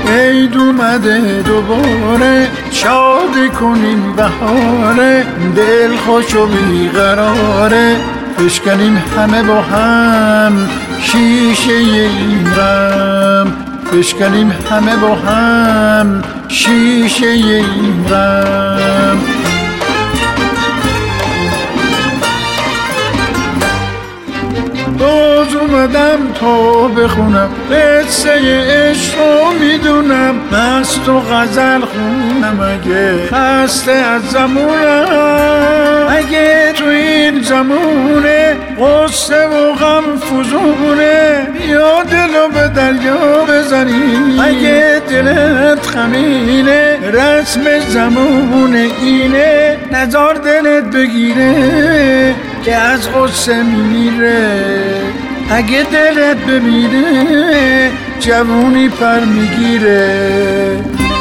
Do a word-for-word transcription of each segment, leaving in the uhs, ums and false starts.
عید اومده دوباره، شاد کنیم بهاره، دل خوش و بیقراره، بشکنیم همه با هم شیشه این غم، بشکنیم همه با هم شیشه این غم. باز اومدم تا بخونم قصه عشق رو میدونم، مست و غزل خونم اگه خسته از زمونم، اگه تو این زمونه قصه و غم فزونه، یا دلو به دریا بزنی اگه دلت خمینه، رسم زمونه اینه نزار دلت بگیره که از غصه میمیره، اگه دلت بمیره جوونی پر میگیره.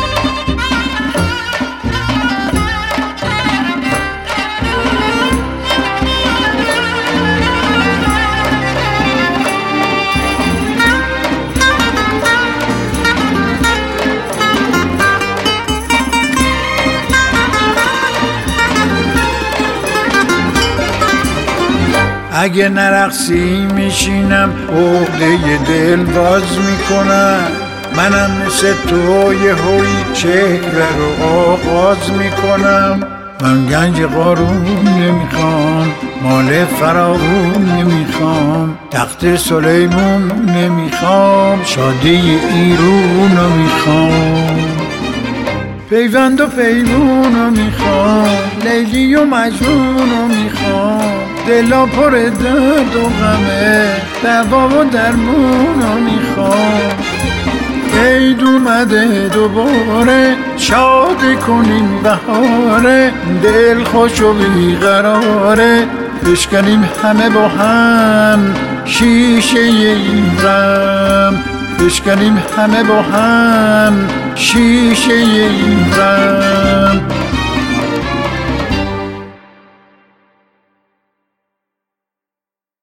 اگه نرقصی میشینم عقده دل باز میکنم، منم مثل تو یه هوی چهره رو آغاز میکنم، من گنج قارون نمیخوام، مال فراوون نمیخوام، تخت سلیمون نمیخوام، شادی ایرون رو میخوام، پیوند و پیمون رو میخوام، لیلی و مجنون رو میخوام، دلا پر درد و غمه، دوا و درمون رو میخوام. عید اومده دوباره، شاد کنیم بهاره، دل خوش و بیقراره، بشکنیم همه با هم شیشه این غم، بشکنیم همه با هم شیشه این غم.